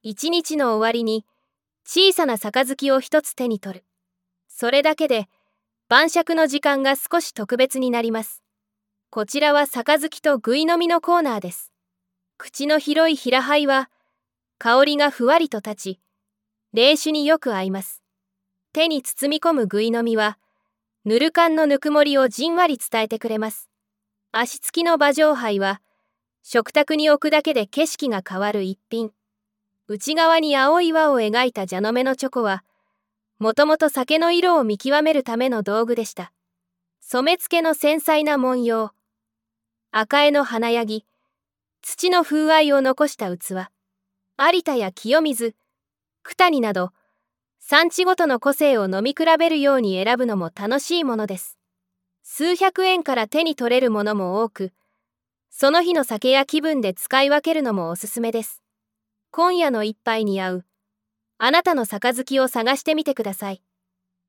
一日の終わりに小さな杯を一つ手に取る。それだけで晩酌の時間が少し特別になります。こちらは杯とぐい飲みのコーナーです。口の広い平杯は香りがふわりと立ち、冷酒によく合います。手に包み込むぐい飲みは、ぬる燗のぬくもりをじんわり伝えてくれます。足つきの馬上杯は、食卓に置くだけで景色が変わる一品。内側に青い輪を描いた蛇の目のチョコは、もともと酒の色を見極めるための道具でした。染付の繊細な文様、赤絵の華やぎ、土の風合いを残した器、有田や清水、九谷など、産地ごとの個性を飲み比べるように選ぶのも楽しいものです。数百円から手に取れるものも多く、その日の酒や気分で使い分けるのもおすすめです。今夜の一杯に合う、あなたの杯を探してみてください。